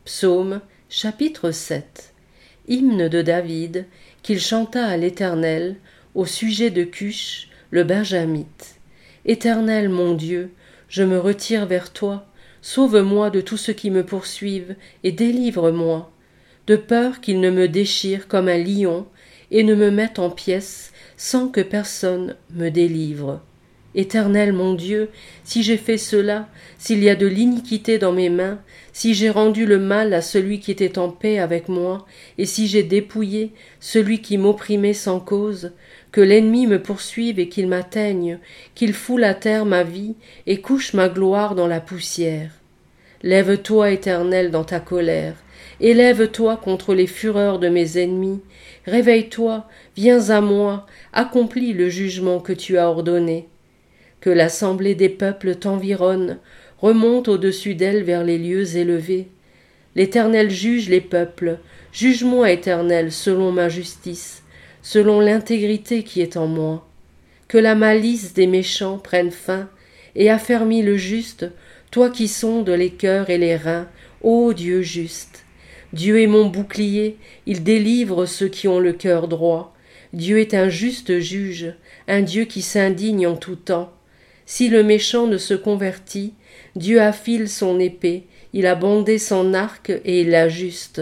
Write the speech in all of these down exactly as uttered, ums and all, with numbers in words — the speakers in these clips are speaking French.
Psaume, chapitre sept. Hymne de David, qu'il chanta à l'Éternel, au sujet de Cush, le Benjamite. Éternel mon Dieu, je me retire vers toi, sauve-moi de tous ceux qui me poursuivent, et délivre-moi, de peur qu'ils ne me déchirent comme un lion, et ne me mettent en pièces, sans que personne me délivre. Éternel mon Dieu, si j'ai fait cela, s'il y a de l'iniquité dans mes mains, si j'ai rendu le mal à celui qui était en paix avec moi, et si j'ai dépouillé celui qui m'opprimait sans cause, que l'ennemi me poursuive et qu'il m'atteigne, qu'il foule à terre ma vie et couche ma gloire dans la poussière. Lève-toi, Éternel, dans ta colère, élève-toi contre les fureurs de mes ennemis, réveille-toi, viens à moi, accomplis le jugement que tu as ordonné. Que l'assemblée des peuples t'environne, remonte au-dessus d'elle vers les lieux élevés. L'Éternel juge les peuples, juge-moi, Éternel, selon ma justice, selon l'intégrité qui est en moi. Que la malice des méchants prenne fin, et affermis le juste, toi qui sondes les cœurs et les reins, ô Dieu juste. Dieu est mon bouclier, il délivre ceux qui ont le cœur droit. Dieu est un juste juge, un Dieu qui s'indigne en tout temps. Si le méchant ne se convertit, Dieu affile son épée, il a bandé son arc et il l'ajuste.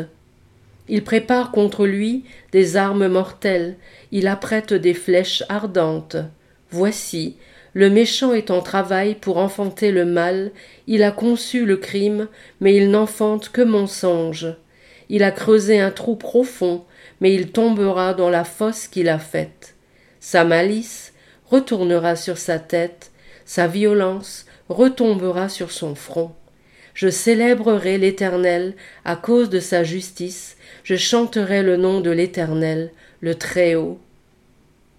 Il prépare contre lui des armes mortelles, il apprête des flèches ardentes. Voici, le méchant est en travail pour enfanter le mal, il a conçu le crime, mais il n'enfante que mensonge. Il a creusé un trou profond, mais il tombera dans la fosse qu'il a faite. Sa malice retournera sur sa tête, sa violence retombera sur son front. Je célébrerai l'Éternel à cause de sa justice, je chanterai le nom de l'Éternel, le Très-Haut.